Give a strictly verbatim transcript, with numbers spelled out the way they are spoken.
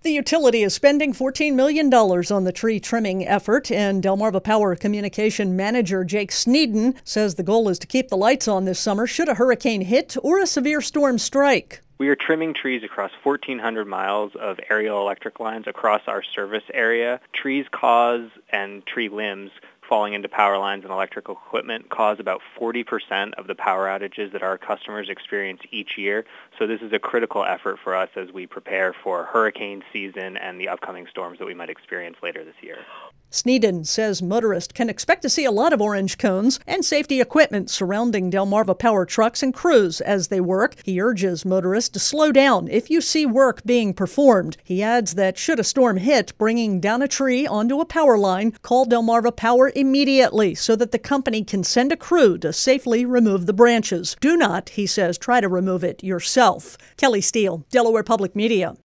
The utility is spending fourteen million dollars on the tree trimming effort, and Delmarva Power Communication Manager Jake Sneeden says the goal is to keep the lights on this summer should a hurricane hit or a severe storm strike. We are trimming trees across fourteen hundred miles of aerial electric lines across our service area. Trees cause, and tree limbs falling into power lines and electrical equipment cause about forty percent of the power outages that our customers experience each year. So this is a critical effort for us as we prepare for hurricane season and the upcoming storms that we might experience later this year. Sneeden says motorists can expect to see a lot of orange cones and safety equipment surrounding Delmarva Power trucks and crews as they work. He urges motorists to slow down if you see work being performed. He adds that should a storm hit, bringing down a tree onto a power line, call Delmarva Power immediately so that the company can send a crew to safely remove the branches. Do not, he says, try to remove it yourself. Kelly Steele, Delaware Public Media.